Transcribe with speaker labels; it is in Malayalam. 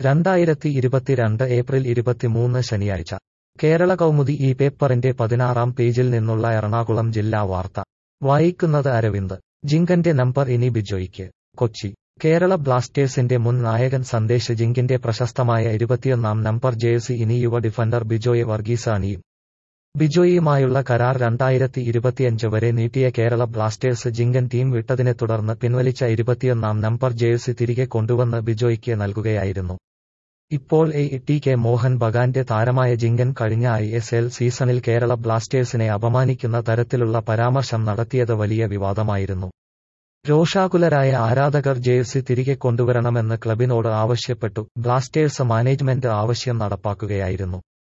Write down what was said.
Speaker 1: 2022 ഏപ്രിൽ 23 ശനിയാഴ്ച കേരള കൗമുദി ഈ പേപ്പറിന്റെ 16-ാം പേജിൽ നിന്നുള്ള എറണാകുളം ജില്ലാ വാർത്ത വായിക്കുന്നത് അരവിന്ദ്. ജിങ്കന്റെ നമ്പർ ഇനി ബിജോയ്ക്ക്. കൊച്ചി. കേരള ബ്ലാസ്റ്റേഴ്സിന്റെ മുൻ നായകൻ സന്ദേശ് ജിങ്കിന്റെ പ്രശസ്തമായ 21-ാം നമ്പർ ജേഴ്സി ഇനി യുവ ഡിഫൻഡർ ബിജോയ് വർഗീസ് അണിയും. ബിജോയിയുമായുള്ള കരാർ 2025 വരെ നീട്ടിയ കേരള ബ്ലാസ്റ്റേഴ്സ് ജിങ്കൻ ടീം വിട്ടതിനെ തുടർന്ന് പിൻവലിച്ച 21-ാം നമ്പർ ജേഴ്സി തിരികെ കൊണ്ടുവന്ന് ബിജോയ്ക്ക് നൽകുകയായിരുന്നു. ഇപ്പോൾ ടി.കെ. മോഹൻ ബഗാന്റെ താരമായ ജിങ്കൻ കഴിഞ്ഞ ISL സീസണിൽ കേരള ബ്ലാസ്റ്റേഴ്സിനെ അപമാനിക്കുന്ന തരത്തിലുള്ള പരാമർശം നടത്തിയത് വലിയ വിവാദമായിരുന്നു. രോഷാകുലരായ ആരാധകർ ജേഴ്സി തിരികെ കൊണ്ടുവരണമെന്ന് ക്ലബിനോട് ആവശ്യപ്പെട്ടു. ബ്ലാസ്റ്റേഴ്സ് മാനേജ്മെന്റ് ആവശ്യം നടപ്പാക്കുകയായിരുന്നു.